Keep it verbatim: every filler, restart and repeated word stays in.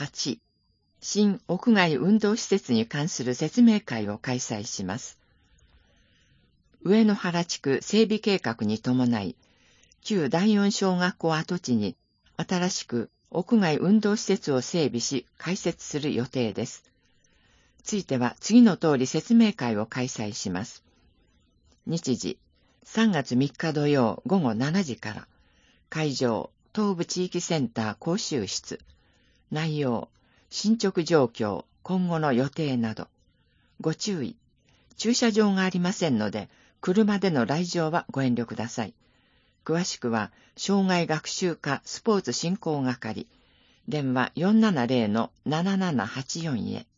はち、新屋外運動施設に関する説明会を開催します。上野原地区整備計画に伴い、旧だいよん小学校跡地に新しく屋外運動施設を整備し開設する予定です。ついては次の通り説明会を開催します。日時、さんがつみっか土曜午後しちじから、会場、東部地域センター講習室、内容、進捗状況、今後の予定など。ご注意、駐車場がありませんので、車での来場はご遠慮ください。詳しくは、障害学習課スポーツ振興係、電話 よんななゼロのななななはちよん へ。